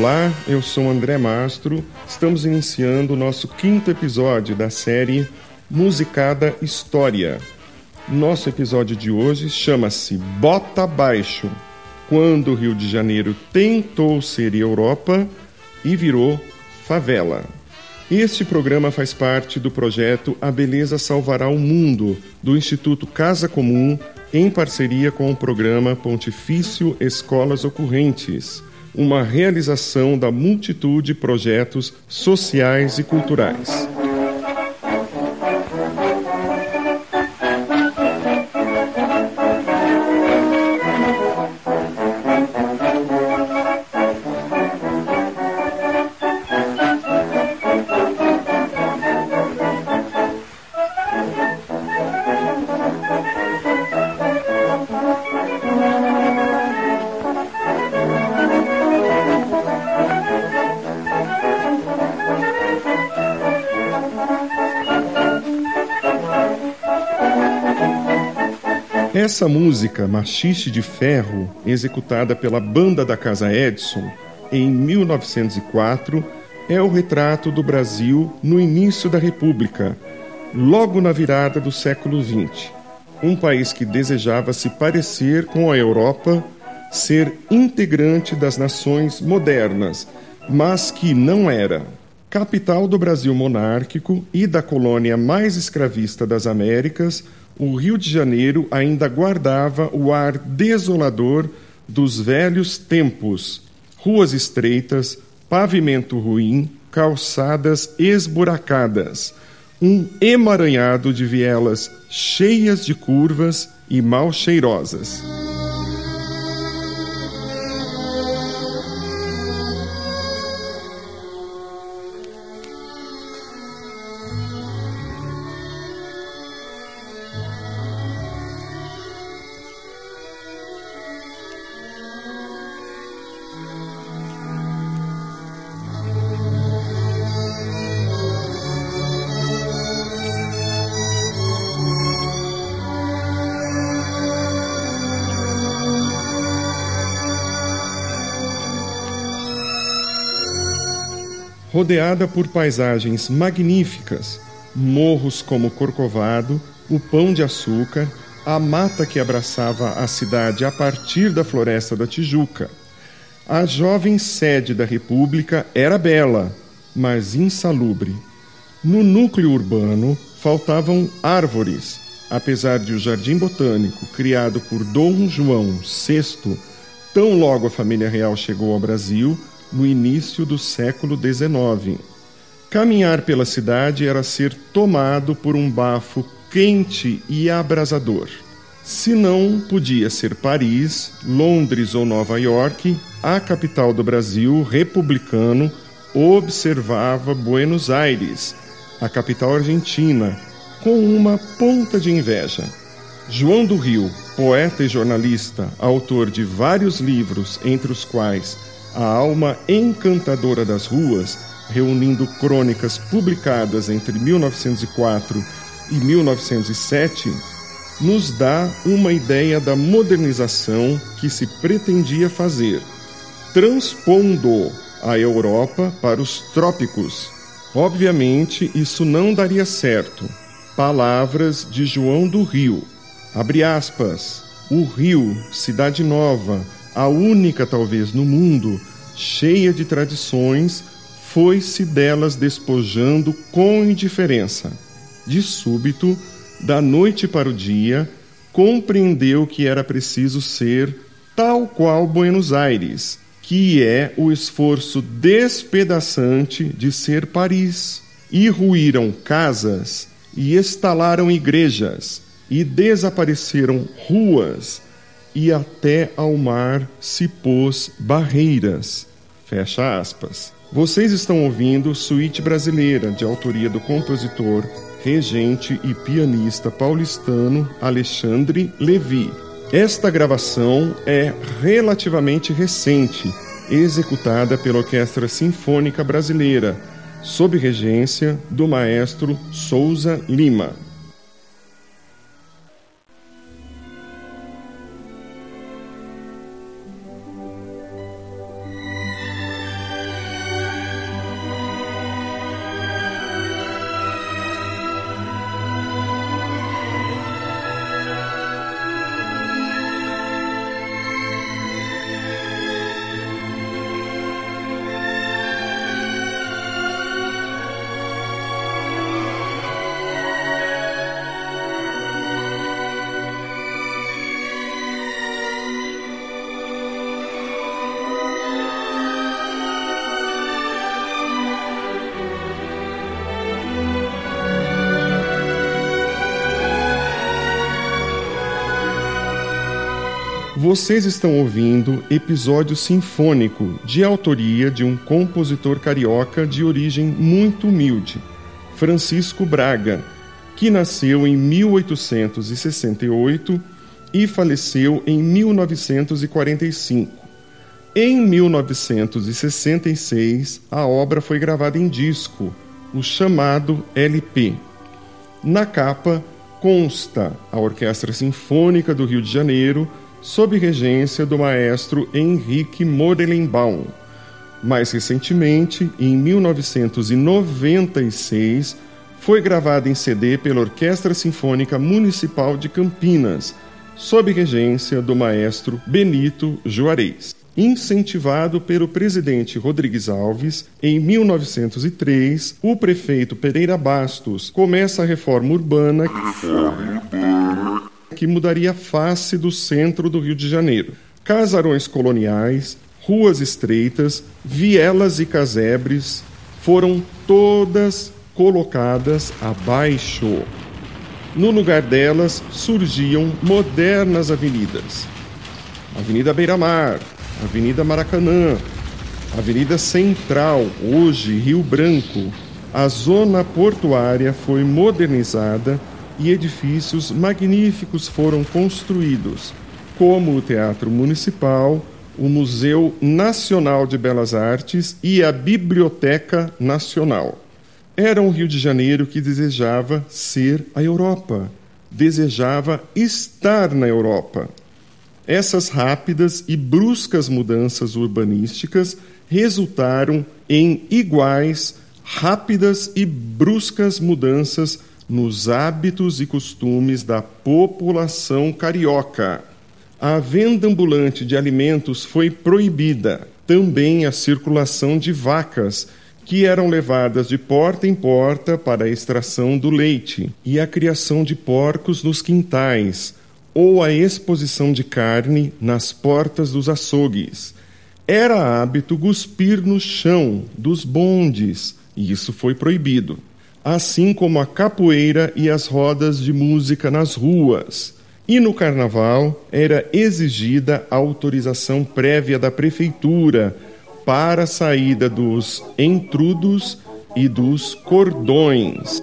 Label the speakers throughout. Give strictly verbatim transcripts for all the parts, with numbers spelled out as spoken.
Speaker 1: Olá, eu sou André Mastro. Estamos iniciando o nosso quinto episódio da série Musicada História. Nosso episódio de hoje chama-se Bota Abaixo, quando o Rio de Janeiro tentou ser Europa e virou favela. Este programa faz parte do projeto A Beleza Salvará o Mundo, do Instituto Casa Comum, em parceria com o programa Pontifício Escolas Ocorrentes, uma realização da multitude de projetos sociais e culturais. Essa música, Machixe de Ferro, executada pela Banda da Casa Edson, em mil novecentos e quatro, é o retrato do Brasil no início da República, logo na virada do século vinte. Um país que desejava se parecer com a Europa, ser integrante das nações modernas, mas que não era. Capital do Brasil monárquico e da colônia mais escravista das Américas, o Rio de Janeiro ainda guardava o ar desolador dos velhos tempos. Ruas estreitas, pavimento ruim, calçadas esburacadas. Um emaranhado de vielas cheias de curvas e mal cheirosas. Rodeada por paisagens magníficas, morros como Corcovado, o Pão de Açúcar, a mata que abraçava a cidade a partir da Floresta da Tijuca. A jovem sede da República era bela, mas insalubre. No núcleo urbano faltavam árvores, apesar de o Jardim Botânico, criado por Dom João sexto, tão logo a família real chegou ao Brasil, no início do século dezenove. Caminhar pela cidade era ser tomado por um bafo quente e abrasador. Se não podia ser Paris, Londres ou Nova York, a capital do Brasil republicano observava Buenos Aires, a capital argentina, com uma ponta de inveja. João do Rio, poeta e jornalista, autor de vários livros, entre os quais A Alma Encantadora das Ruas, reunindo crônicas publicadas entre mil novecentos e quatro e mil novecentos e sete, nos dá uma ideia da modernização que se pretendia fazer, transpondo a Europa para os trópicos. Obviamente, isso não daria certo. Palavras de João do Rio. Abre aspas. O Rio, cidade nova, a única talvez no mundo, cheia de tradições, foi-se delas despojando com indiferença. De súbito, da noite para o dia, compreendeu que era preciso ser tal qual Buenos Aires, que é o esforço despedaçante de ser Paris. E ruíram casas, e estalaram igrejas, e desapareceram ruas, e até ao mar se pôs barreiras. Fecha aspas. Vocês estão ouvindo Suíte Brasileira, de autoria do compositor, regente e pianista paulistano Alexandre Levi. Esta gravação é relativamente recente, executada pela Orquestra Sinfônica Brasileira, sob regência do maestro Souza Lima. Vocês estão ouvindo episódio sinfônico de autoria de um compositor carioca de origem muito humilde, Francisco Braga, que nasceu em mil oitocentos e sessenta e oito e faleceu em mil novecentos e quarenta e cinco. Em mil novecentos e sessenta e seis, a obra foi gravada em disco, o chamado L P. Na capa consta a Orquestra Sinfônica do Rio de Janeiro, sob regência do maestro Henrique Morelenbaum. Mais recentemente, em mil novecentos e noventa e seis, foi gravada em C D pela Orquestra Sinfônica Municipal de Campinas, sob regência do maestro Benito Juarez. Incentivado pelo presidente Rodrigues Alves, em mil novecentos e três, o prefeito Pereira Bastos começa a reforma urbana que mudaria a face do centro do Rio de Janeiro. Casarões coloniais, ruas estreitas, vielas e casebres foram todas colocadas abaixo. No lugar delas surgiam modernas avenidas. Avenida Beira-Mar, Avenida Maracanã, Avenida Central, hoje Rio Branco. A zona portuária foi modernizada e edifícios magníficos foram construídos, como o Teatro Municipal, o Museu Nacional de Belas Artes e a Biblioteca Nacional. Era um Rio de Janeiro que desejava ser a Europa, desejava estar na Europa. Essas rápidas e bruscas mudanças urbanísticas resultaram em iguais, rápidas e bruscas mudanças nos hábitos e costumes da população carioca. A venda ambulante de alimentos foi proibida, também a circulação de vacas, que eram levadas de porta em porta para a extração do leite, e a criação de porcos nos quintais, ou a exposição de carne nas portas dos açougues. Era hábito cuspir no chão dos bondes, e isso foi proibido, assim como a capoeira e as rodas de música nas ruas. E no carnaval era exigida a autorização prévia da prefeitura para a saída dos entrudos e dos cordões.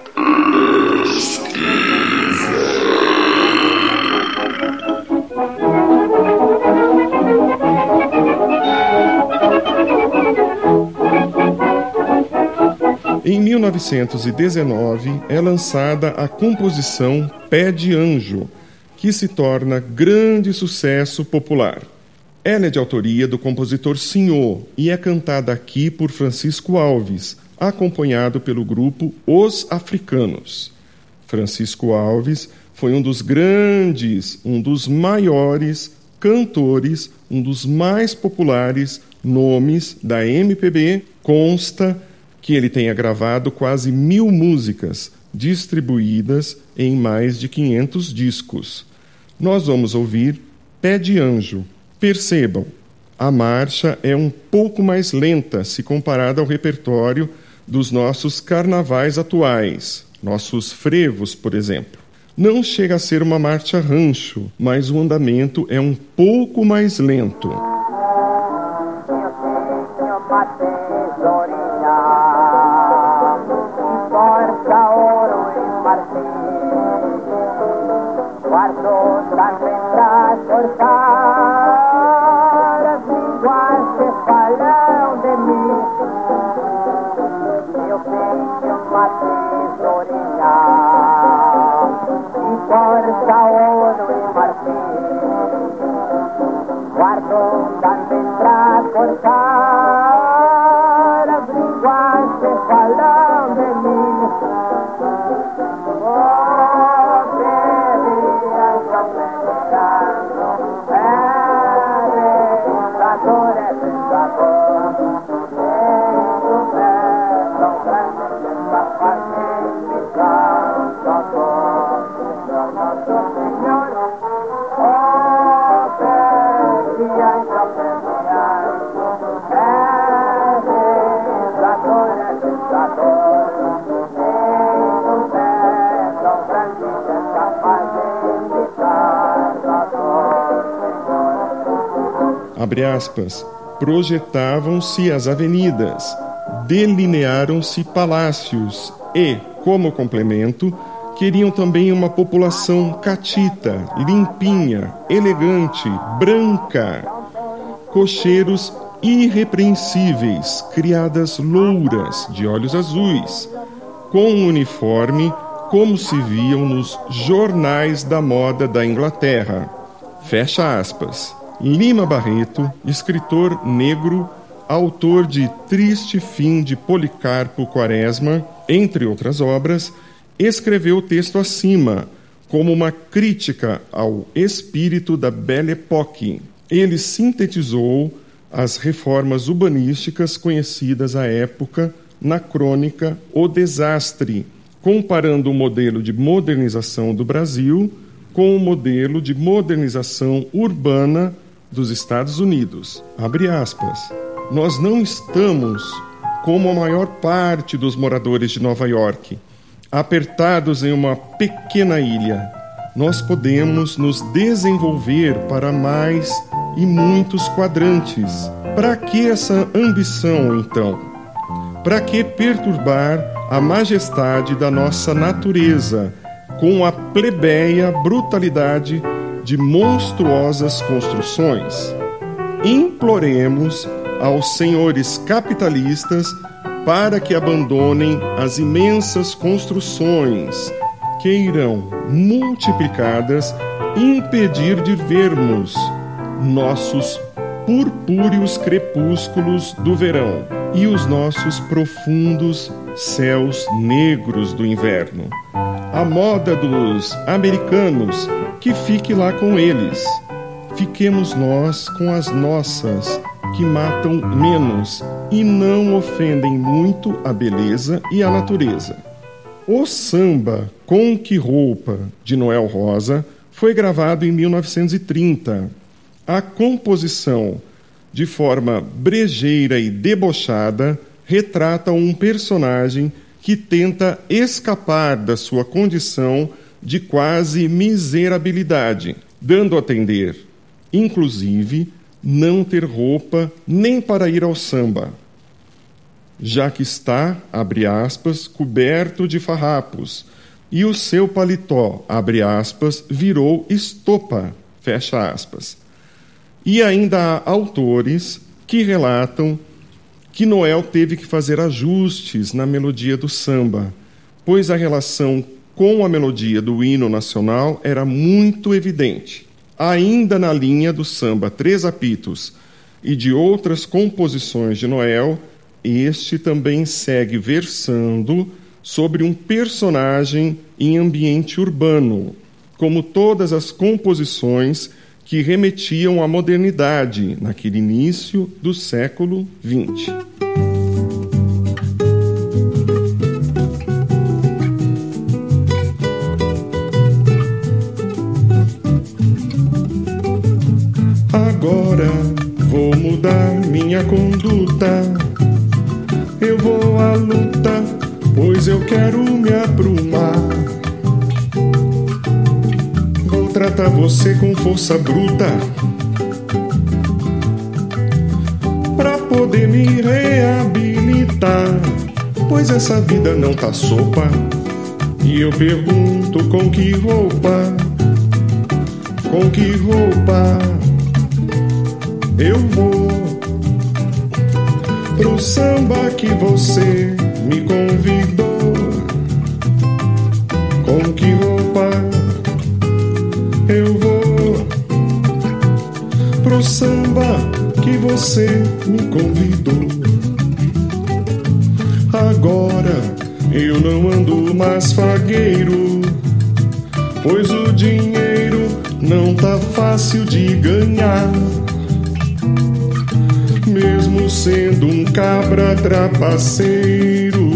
Speaker 1: Em mil novecentos e dezenove é lançada a composição Pé de Anjo, que se torna grande sucesso popular. Ela é de autoria do compositor Senhor e é cantada aqui por Francisco Alves, acompanhado pelo grupo Os Africanos. Francisco Alves foi um dos grandes, um dos maiores cantores, um dos mais populares nomes da M P B. Consta que ele tenha gravado quase mil músicas, distribuídas em mais de quinhentos discos. Nós vamos ouvir Pé de Anjo. Percebam, a marcha é um pouco mais lenta se comparada ao repertório dos nossos carnavais atuais, nossos frevos, por exemplo. Não chega a ser uma marcha rancho, mas o andamento é um pouco mais lento. abre aspas, projetavam-se as avenidas, delinearam-se palácios e, como complemento, queriam também uma população catita, limpinha, elegante, branca, cocheiros irrepreensíveis, criadas louras, de olhos azuis, com um uniforme como se viam nos jornais da moda da Inglaterra. Fecha aspas. Lima Barreto, escritor negro, autor de Triste Fim de Policarpo Quaresma, entre outras obras, escreveu o texto acima, como uma crítica ao espírito da Belle Époque. Ele sintetizou as reformas urbanísticas conhecidas à época na crônica O Desastre, comparando o modelo de modernização do Brasil com o modelo de modernização urbana dos Estados Unidos. Abre aspas. Nós não estamos, como a maior parte dos moradores de Nova York, apertados em uma pequena ilha. Nós podemos nos desenvolver para mais e muitos quadrantes. Para que essa ambição, então? Para que perturbar a majestade da nossa natureza com a plebeia brutalidade de monstruosas construções? Imploremos aos senhores capitalistas para que abandonem as imensas construções que irão, multiplicadas, impedir de vermos nossos purpúreos crepúsculos do verão e os nossos profundos céus negros do inverno. A moda dos americanos, que fique lá com eles. Fiquemos nós com as nossas, que matam menos e não ofendem muito a beleza e a natureza. O samba Com Que Roupa, de Noel Rosa, foi gravado em mil novecentos e trinta. A composição, de forma brejeira e debochada, retrata um personagem que tenta escapar da sua condição de quase miserabilidade, dando a entender, inclusive, não ter roupa nem para ir ao samba, já que está, abre aspas, coberto de farrapos, e o seu paletó, abre aspas, virou estopa, fecha aspas. E ainda há autores que relatam que Noel teve que fazer ajustes na melodia do samba, pois a relação com a melodia do hino nacional era muito evidente. Ainda na linha do samba Três Apitos e de outras composições de Noel, este também segue versando sobre um personagem em ambiente urbano, como todas as composições que remetiam à modernidade naquele início do século vinte. Agora vou mudar minha conduta, eu vou à luta, pois eu quero me aprumar. Vou tratar você com força bruta, pra poder me reabilitar, pois essa vida não tá sopa. E eu pergunto com que roupa, com que roupa eu vou pro samba que você me convidou. Com que roupa eu vou pro samba que você me convidou. Agora eu não ando mais fagueiro, pois o dinheiro não tá fácil de ganhar. Mesmo sendo um cabra trapaceiro,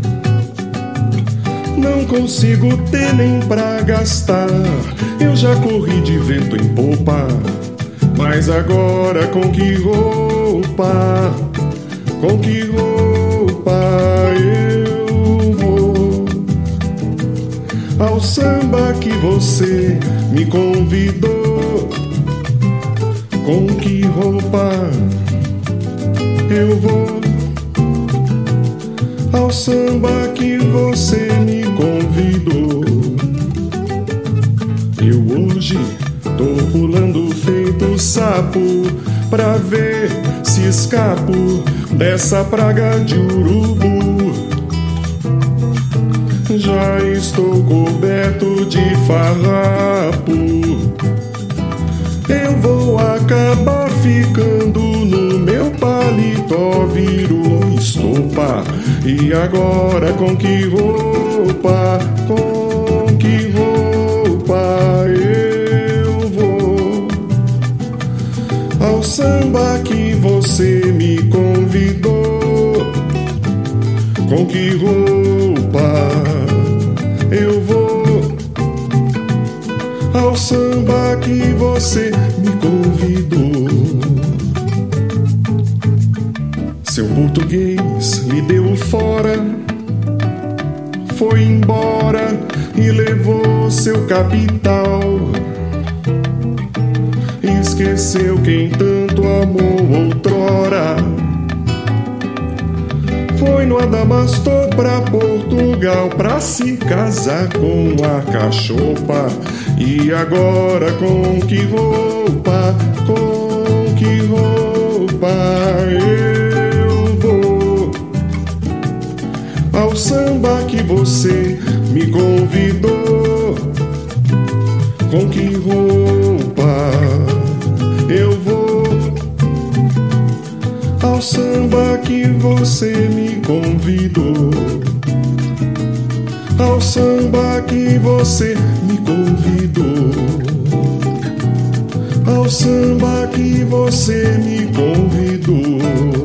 Speaker 1: não consigo ter nem pra gastar. Eu já corri de vento em popa, mas agora com que roupa, com que roupa eu vou ao samba que você me convidou? Com que roupa eu vou ao samba que você me convidou? Eu hoje tô pulando feito sapo pra ver se escapo dessa praga de urubu. Já estou coberto de farrapo. Eu vou acabar ficando no meu paletó, viro estopa. E agora com que roupa, com que roupa eu vou ao samba que você me convidou? Com que roupa eu vou ao samba que você me convidou? Seu português lhe deu fora, foi embora e levou seu capital. Esqueceu quem tanto amou outrora. Foi no Adamastor pra Portugal pra se casar com a cachopa. E agora com que roupa, com que roupa eu vou ao samba que você me convidou? Com que roupa eu vou ao samba que você me convidou? Ao samba que você me convidou? Ao samba que você me convidou?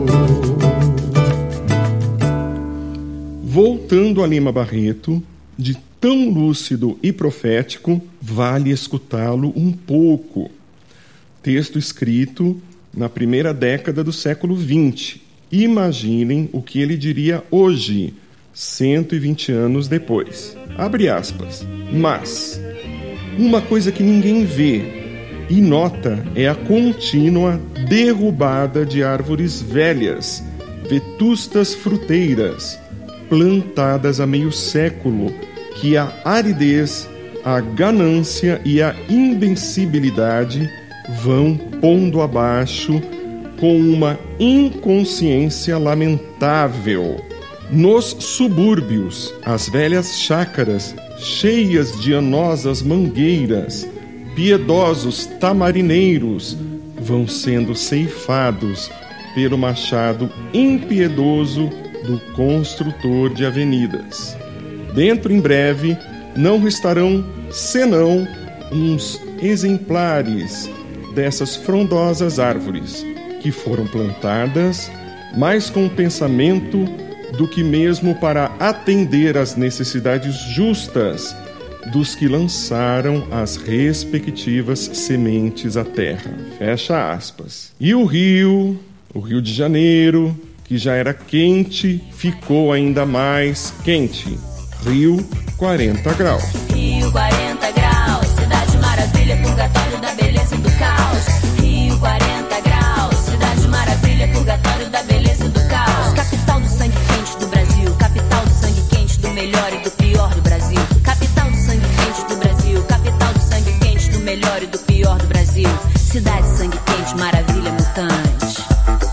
Speaker 1: Voltando a Lima Barreto, de tão lúcido e profético, vale escutá-lo um pouco. Texto escrito na primeira década do século vinte. Imaginem o que ele diria hoje, cento e vinte anos depois. Abre aspas. Mas uma coisa que ninguém vê e nota é a contínua derrubada de árvores velhas, vetustas fruteiras, plantadas há meio século, que a aridez, a ganância e a invencibilidade vão pondo abaixo com uma inconsciência lamentável. Nos subúrbios, as velhas chácaras, cheias de anosas mangueiras, piedosos tamarineiros, vão sendo ceifados pelo machado impiedoso do construtor de avenidas. Dentro em breve não restarão senão uns exemplares dessas frondosas árvores que foram plantadas mais com o pensamento do que mesmo para atender às necessidades justas dos que lançaram as respectivas sementes à terra. Fecha aspas. E o Rio, o Rio de Janeiro, que já era quente, ficou ainda mais quente. Rio, quarenta graus.
Speaker 2: Rio, quarenta graus, cidade maravilha, purgatório da beleza e do caos. Rio, quarenta graus, cidade maravilha, purgatório da beleza e do caos. Capital do sangue quente do Brasil, capital do sangue quente do melhor e do pior do Brasil. Capital do sangue quente do Brasil, capital do sangue quente do melhor e do pior do Brasil. Cidade sangue quente, maravilha mutante.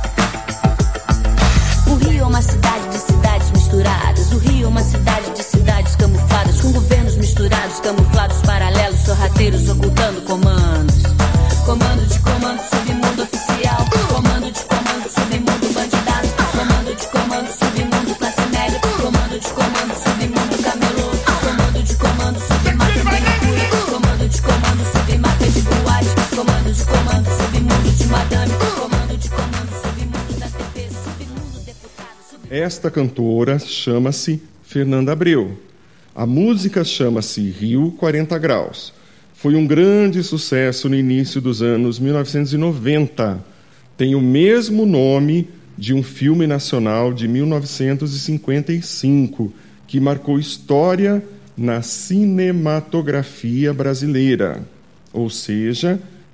Speaker 2: O Rio é uma cidade de cidades misturadas. O Rio é uma cidade de cidades camufladas, com governos misturados, camuflados, paralelos, sorrateiros, ocultando comandos. Comando de comando, submundo oficial. Comando de comando, submundo bandidaço. Comando de comando, submundo classe média. Comando de comando, submundo camelô. Comando de comando, submata de manicure. Comando de comando, submata de boate. Comando de comando, submundo de madame. Comando de comando, submundo da T V. Submundo deputado. Submundo...
Speaker 1: Esta cantora chama-se Fernanda Abreu. A música chama-se Rio, quarenta graus. Foi um grande sucesso no início dos anos mil novecentos e noventa. Tem o mesmo nome de um filme nacional de mil novecentos e cinquenta e cinco, que marcou história na cinematografia brasileira. Ou seja,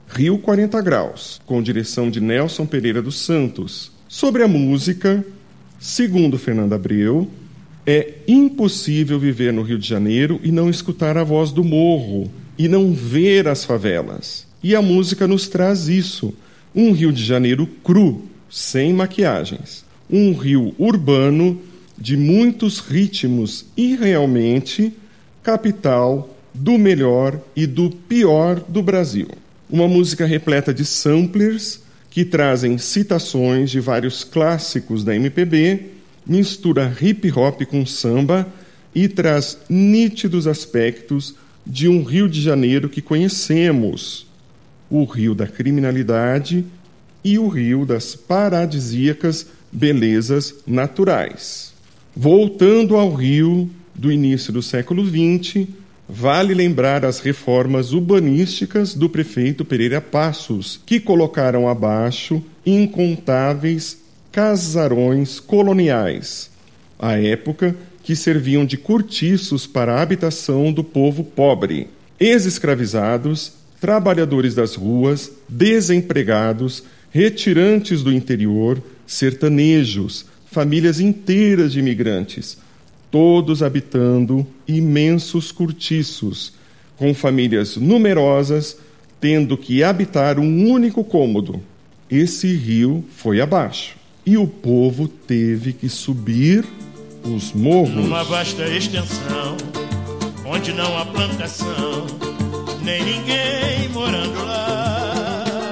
Speaker 1: Rio quarenta Graus, com direção de Nelson Pereira dos Santos. Sobre a música, segundo Fernando Abreu, é impossível viver no Rio de Janeiro e não escutar a voz do morro e não ver as favelas. E a música nos traz isso. Um Rio de Janeiro cru, sem maquiagens. Um Rio urbano de muitos ritmos e realmente capital do melhor e do pior do Brasil. Uma música repleta de samplers que trazem citações de vários clássicos da M P B, mistura hip-hop com samba e traz nítidos aspectos de um Rio de Janeiro que conhecemos, o Rio da criminalidade e o Rio das paradisíacas belezas naturais. Voltando ao Rio do início do século vinte, vale lembrar as reformas urbanísticas do prefeito Pereira Passos, que colocaram abaixo incontáveis casarões coloniais, à época que serviam de cortiços para a habitação do povo pobre, ex-escravizados, trabalhadores das ruas, desempregados, retirantes do interior, sertanejos, famílias inteiras de imigrantes, todos habitando imensos cortiços, com famílias numerosas, tendo que habitar um único cômodo. Esse rio foi abaixo, e o povo teve que subir os morros.
Speaker 3: Numa vasta extensão, onde não há plantação, nem ninguém morando lá.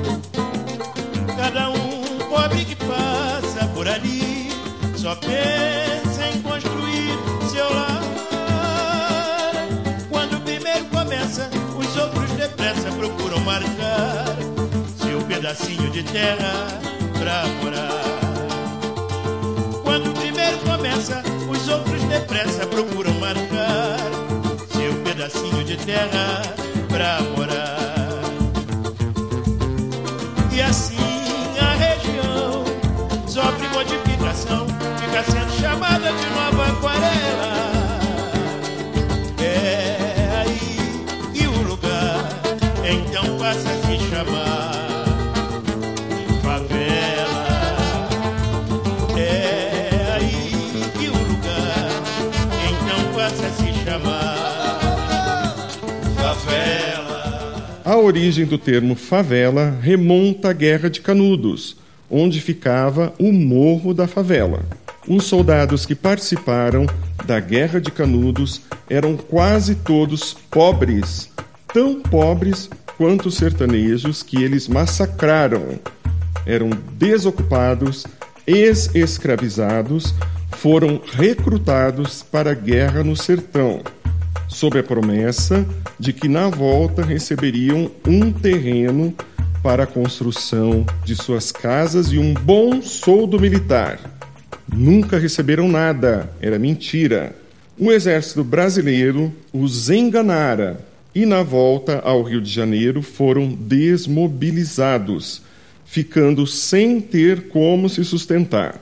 Speaker 3: Cada um pobre que passa por ali, só pensa em construir seu lar. Quando o primeiro começa, os outros depressa procuram marcar seu pedacinho de terra pra morar. Quando o primeiro começa, os outros depressa procuram marcar seu pedacinho de terra pra morar. E assim a região sofre modificação, fica sendo chamada de Nova Aquarela. É aí que o lugar então passa a se chamar favela. É aí que o lugar então passa a se chamar favela.
Speaker 1: A origem do termo favela remonta à Guerra de Canudos, onde ficava o Morro da Favela. Os soldados que participaram da Guerra de Canudos eram quase todos pobres, tão pobres quanto os sertanejos que eles massacraram. Eram desocupados, ex-escravizados, foram recrutados para a guerra no sertão, sob a promessa de que na volta receberiam um terreno para a construção de suas casas e um bom soldo militar. Nunca receberam nada, era mentira. O exército brasileiro os enganara e na volta ao Rio de Janeiro foram desmobilizados, ficando sem ter como se sustentar.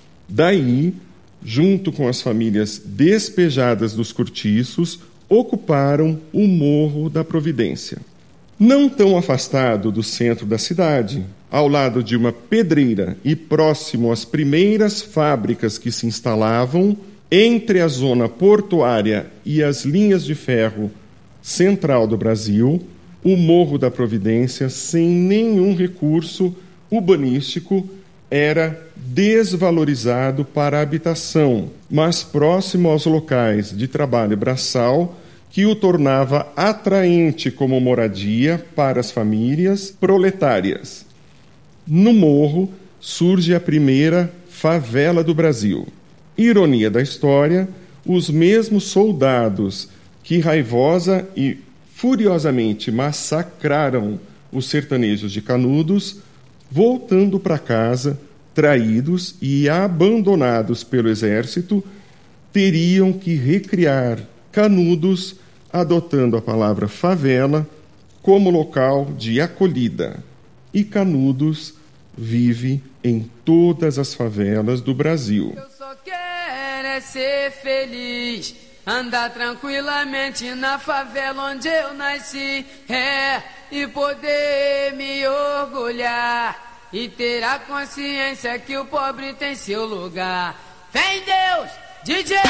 Speaker 1: Daí, junto com as famílias despejadas dos cortiços, ocuparam o Morro da Providência. Não tão afastado do centro da cidade, ao lado de uma pedreira e próximo às primeiras fábricas que se instalavam, entre a zona portuária e as linhas de ferro central do Brasil, o Morro da Providência, sem nenhum recurso urbanístico, era desvalorizado para a habitação, mas próximo aos locais de trabalho braçal, que o tornava atraente como moradia para as famílias proletárias. No morro surge a primeira favela do Brasil. Ironia da história, os mesmos soldados que raivosa e furiosamente massacraram os sertanejos de Canudos, voltando para casa, traídos e abandonados pelo exército, teriam que recriar Canudos, adotando a palavra favela como local de acolhida. E Canudos vive em todas as favelas do Brasil.
Speaker 4: Eu só quero é ser feliz, andar tranquilamente na favela onde eu nasci. É, e poder me orgulhar e ter a consciência que o pobre tem seu lugar. Vem Deus, D J!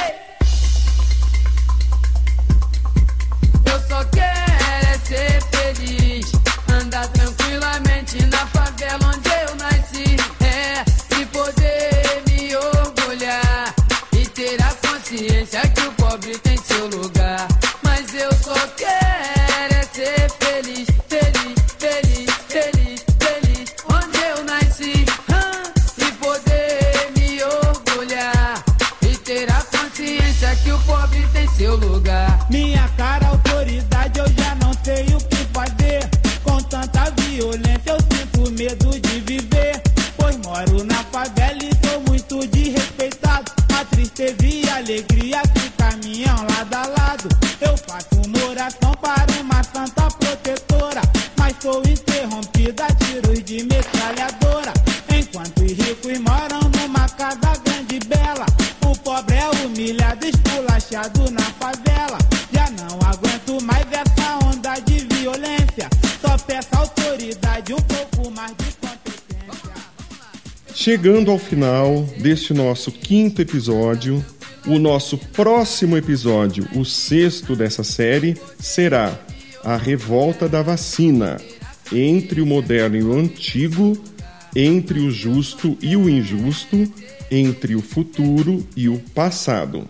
Speaker 4: Eu só quero é ser feliz, andar tranquilamente na favela onde eu nasci, é, e poder me orgulhar e ter a consciência que o pobre tem seu lugar. Mas eu só quero é ser feliz, feliz, feliz, feliz, feliz onde eu nasci, e poder me orgulhar e ter a consciência que o pobre tem seu lugar.
Speaker 5: Minha cara, autoridade, eu já não sei o que fazer. Com tanta violência eu sinto medo de viver, pois moro na favela e sou muito desrespeitado. A tristeza e a alegria que caminham lado a lado. Eu faço uma oração para uma santa protetora, mas sou interrompida a tiros de metralhadora. Enquanto os ricos moram numa casa grande e bela, o pobre é humilhado, esculachado na favela. Já não aguento mais essa onda de violência, só peço autoridade, um pouco mais de competência.
Speaker 1: Chegando ao final deste nosso quinto episódio, o nosso próximo episódio, o sexto dessa série, será a revolta da vacina, entre o moderno e o antigo, entre o justo e o injusto, entre o futuro e o passado.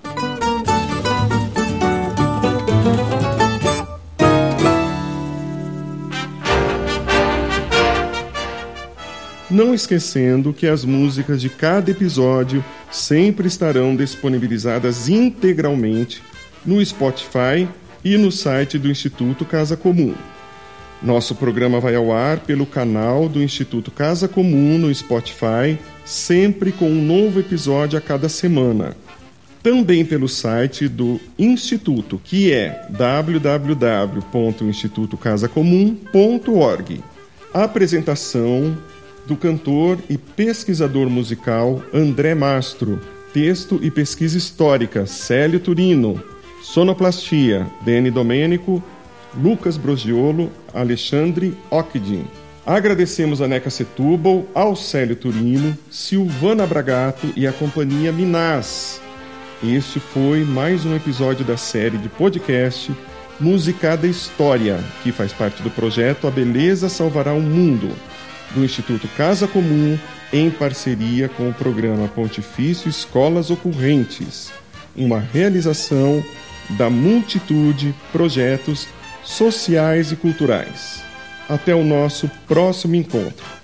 Speaker 1: Não esquecendo que as músicas de cada episódio sempre estarão disponibilizadas integralmente no Spotify e no site do Instituto Casa Comum. Nosso programa vai ao ar pelo canal do Instituto Casa Comum no Spotify, sempre com um novo episódio a cada semana. Também pelo site do Instituto, que é w w w ponto instituto casa comum ponto org. A apresentação do cantor e pesquisador musical André Mastro, texto e pesquisa histórica Célio Turino, sonoplastia Dene Domênico, Lucas Brogiolo, Alexandre Occhidin. Agradecemos a Neca Setúbal, ao Célio Turino, Silvana Bragato e a companhia Minaz. Este foi mais um episódio da série de podcast Musicada História, que faz parte do projeto A Beleza Salvará o Mundo, do Instituto Casa Comum, em parceria com o programa Pontifício Escolas Ocorrentes, uma realização da Multitude Projetos Sociais e Culturais. Até o nosso próximo encontro.